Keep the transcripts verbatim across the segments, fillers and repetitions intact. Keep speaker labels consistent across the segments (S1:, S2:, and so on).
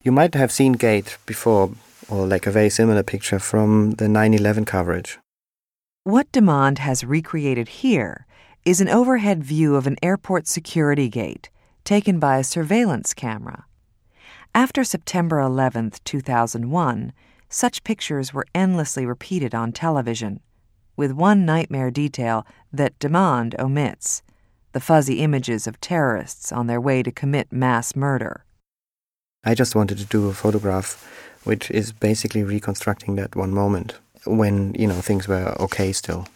S1: You might have seen Gate before, or like a very similar picture from the nine eleven coverage.
S2: What Demande has recreated here is an overhead view of an airport security gate taken by a surveillance camera. After September eleventh, two thousand one, such pictures were endlessly repeated on television, with one nightmare detail that Demande omits: the fuzzy images of terrorists on their way to commit mass murder.
S1: I just wanted to do a photograph which is basically reconstructing that one moment when, you know, things were okay still.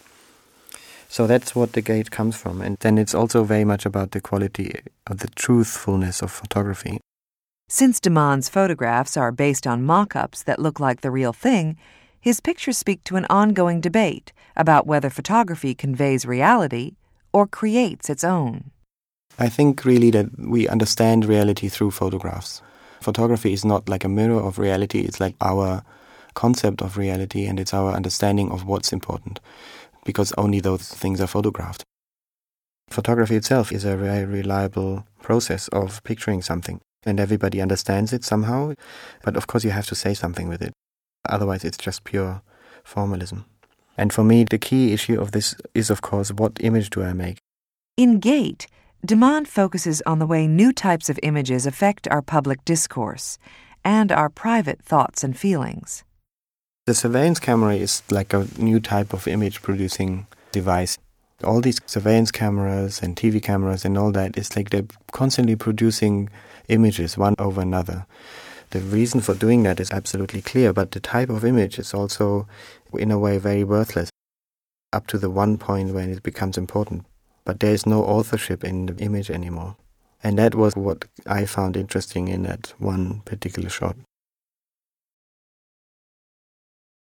S1: So that's what the gate comes from. And then it's also very much about the quality of the truthfulness of photography.
S2: Since Demande's photographs are based on mock-ups that look like the real thing, his pictures speak to an ongoing debate about whether photography conveys reality or creates its own.
S1: I think really that we understand reality through photographs. Photography is not like a mirror of reality, it's like our concept of reality, and it's our understanding of what's important, because only those things are photographed. Photography itself is a very reliable process of picturing something, and everybody understands it somehow, but of course you have to say something with it. Otherwise it's just pure formalism. And for me, the key issue of this is, of course, what image do I make?
S2: In Gate, Demande focuses on the way new types of images affect our public discourse and our private thoughts and feelings.
S1: The surveillance camera is like a new type of image-producing device. All these surveillance cameras and T V cameras and all that, it's like they're constantly producing images one over another. The reason for doing that is absolutely clear, but the type of image is also, in a way, very worthless, up to the one point when it becomes important. But there is no authorship in the image anymore. And that was what I found interesting in that one particular shot.